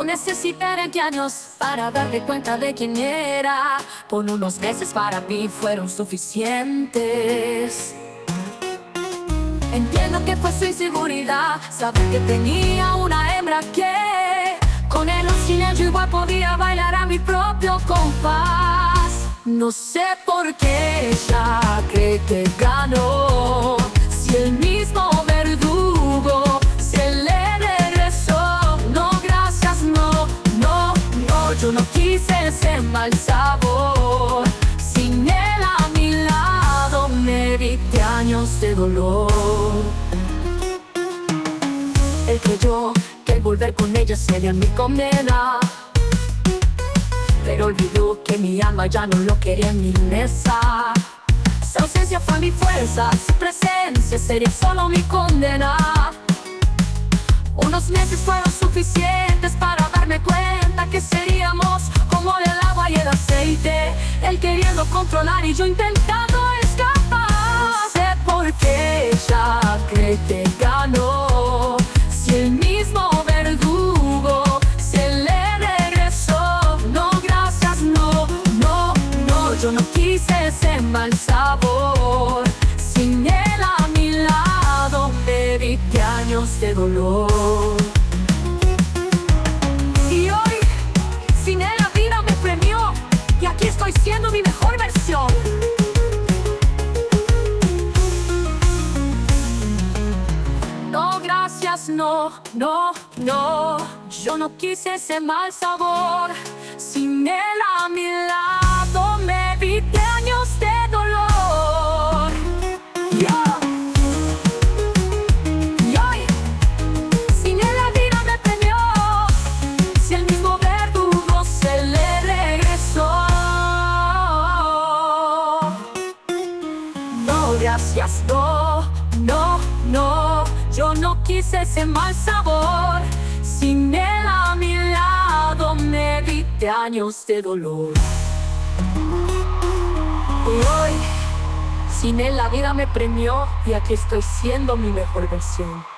No necesité 20 años para darme cuenta de quién era. Por unos meses para mí fueron suficientes. Entiendo que fue su inseguridad, saber que tenía una hembra que con él o sin él yo igual podía bailar a mi propio compás. No sé por qué ella cree que ganó, si el mismo verdugo se le regresó. No, gracias, no, no, no, yo no quise ese mal sabor. Sin él a mi lado me evité años de dolor. Él creyó que el volver con ella sería mi condena, pero olvidó que mi alma ya no lo quería en mi mesa. Su ausencia fue mi fuerza, su presencia sería solo mi condena. Unos meses fueron suficientes para darme cuenta que seríamos como el agua y el aceite. Él queriendo controlar y yo intentando escapar. No sé por qué ella cree que ganó, si el mismo verdugo se le regresó. No, gracias, no, no, no, yo no quise ese mal sabor. Sin él a mi lado me evité años de dolor. Y hoy, sin él la vida me premió, y aquí estoy siendo mi mejor versión. No, gracias, no, no, no, yo no quise ese mal sabor. Sin él a mi lado me evité años de dolor. Y hoy, sin él la vida me premió, si el mismo verdugo se le regresó. No, gracias, no, no, no, yo no quise ese mal sabor. Sin él a mi lado me evité años de dolor. Hoy, sin él la vida me premió, y aquí estoy siendo mi mejor versión.